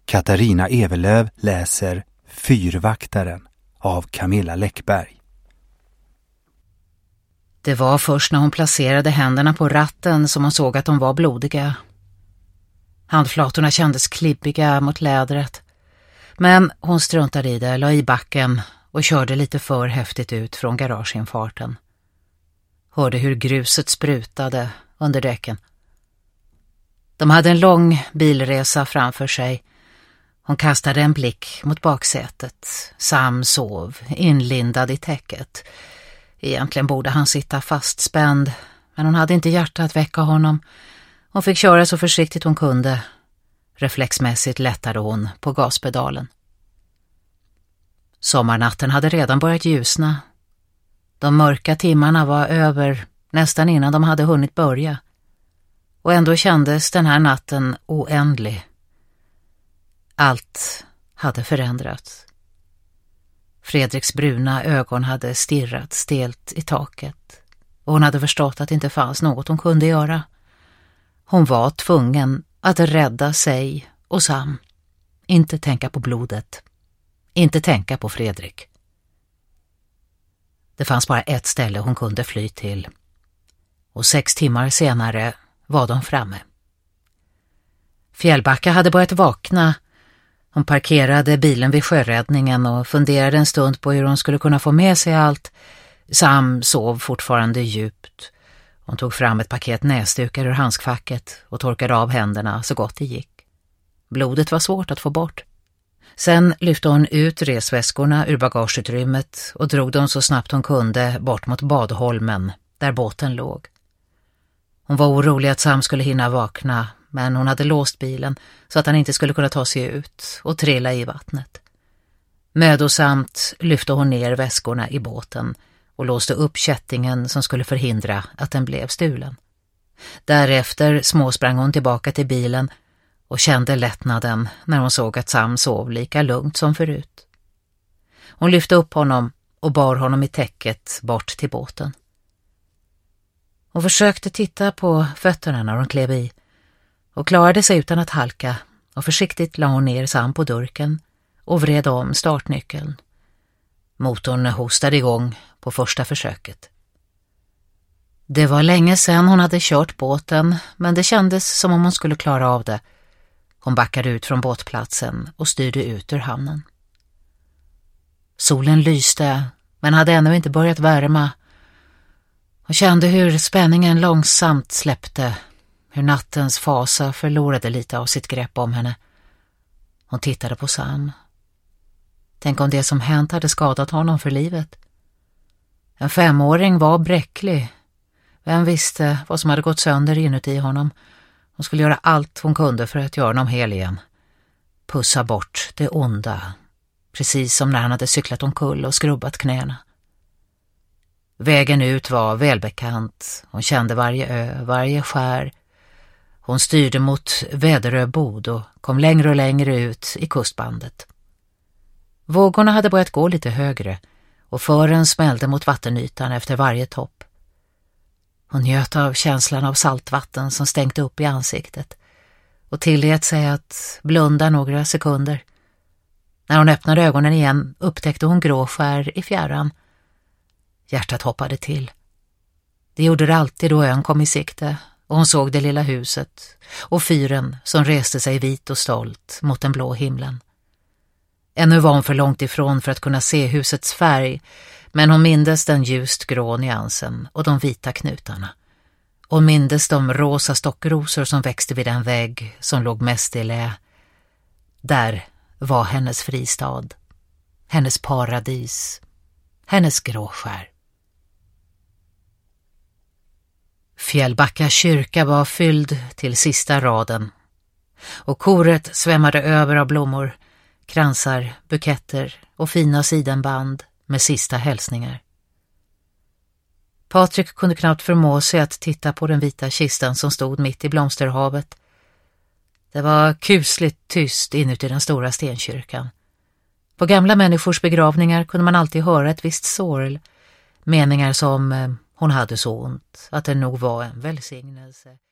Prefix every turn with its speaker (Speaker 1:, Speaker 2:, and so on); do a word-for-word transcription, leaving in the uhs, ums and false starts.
Speaker 1: Katarina Evelöv läser Fyrvaktaren av Camilla Läckberg.
Speaker 2: Det var först när hon placerade händerna på ratten som hon såg att de var blodiga. Handflatorna kändes klibbiga mot lädret. Men hon struntade i det, la i backen och körde lite för häftigt ut från garageinfarten. Hörde hur gruset sprutade under däcken. De hade en lång bilresa framför sig. Hon kastade en blick mot baksätet. Sam sov, inlindad i täcket. Egentligen borde han sitta fastspänd, men hon hade inte hjärta att väcka honom. Hon fick köra så försiktigt hon kunde. Reflexmässigt lättade hon på gaspedalen. Sommarnatten hade redan börjat ljusna. De mörka timmarna var över nästan innan de hade hunnit börja. Och ändå kändes den här natten oändlig. Allt hade förändrats. Fredriks bruna ögon hade stirrat stelt i taket. Och hon hade förstått att det inte fanns något hon kunde göra. Hon var tvungen att rädda sig och Sam. Inte tänka på blodet. Inte tänka på Fredrik. Det fanns bara ett ställe hon kunde fly till. Och sex timmar senare var de framme. Fjällbacka hade börjat vakna. Hon parkerade bilen vid sjöräddningen och funderade en stund på hur hon skulle kunna få med sig allt. Sam sov fortfarande djupt. Hon tog fram ett paket näsdukar ur handskfacket och torkade av händerna så gott det gick. Blodet var svårt att få bort. Sen lyfte hon ut resväskorna ur bagageutrymmet och drog dem så snabbt hon kunde bort mot Badholmen, där båten låg. Hon var orolig att Sam skulle hinna vakna, men hon hade låst bilen så att han inte skulle kunna ta sig ut och trilla i vattnet. Mödosamt lyfte hon ner väskorna i båten och låste upp kättingen som skulle förhindra att den blev stulen. Därefter småsprang hon tillbaka till bilen och kände lättnaden när hon såg att Sam sov lika lugnt som förut. Hon lyfte upp honom och bar honom i täcket bort till båten. Hon försökte titta på fötterna när hon klev i och klarade sig utan att halka, och försiktigt la hon ner Sam på durken och vred om startnyckeln. Motorn hostade igång på första försöket. Det var länge sedan hon hade kört båten, men det kändes som om hon skulle klara av det. Hon backade ut från båtplatsen och styrde ut ur hamnen. Solen lyste, men hade ännu inte börjat värma. Hon kände hur spänningen långsamt släppte, hur nattens fasa förlorade lite av sitt grepp om henne. Hon tittade på Sam. Tänk om det som hänt hade skadat honom för livet. En femåring var bräcklig. Vem visste vad som hade gått sönder inuti honom? Hon skulle göra allt hon kunde för att göra honom hel igen. Pussa bort det onda. Precis som när han hade cyklat omkull och skrubbat knäna. Vägen ut var välbekant. Hon kände varje ö, varje skär. Hon styrde mot Väderöbod och kom längre och längre ut i kustbandet. Vågorna hade börjat gå lite högre och fören smällde mot vattenytan efter varje topp. Hon njöt av känslan av saltvatten som stänkte upp i ansiktet och tillät sig att blunda några sekunder. När hon öppnade ögonen igen upptäckte hon gråskär i fjärran. Hjärtat hoppade till. Det gjorde det alltid då ön kom i sikte, och hon såg det lilla huset och fyren som reste sig vit och stolt mot den blå himlen. Ännu var hon för långt ifrån för att kunna se husets färg, men hon mindes den ljust grå nyansen och de vita knutarna. Hon mindes de rosa stockrosor som växte vid den vägg som låg mest i lä. Där var hennes fristad, hennes paradis, hennes gråskär. Fjällbacka kyrka var fylld till sista raden, och koret svämmade över av blommor, kransar, buketter och fina sidenband med sista hälsningar. Patrik kunde knappt förmå sig att titta på den vita kistan som stod mitt i blomsterhavet. Det var kusligt tyst inuti den stora stenkyrkan. På gamla människors begravningar kunde man alltid höra ett visst sorl, meningar som hon hade så ont att det nog var en välsignelse.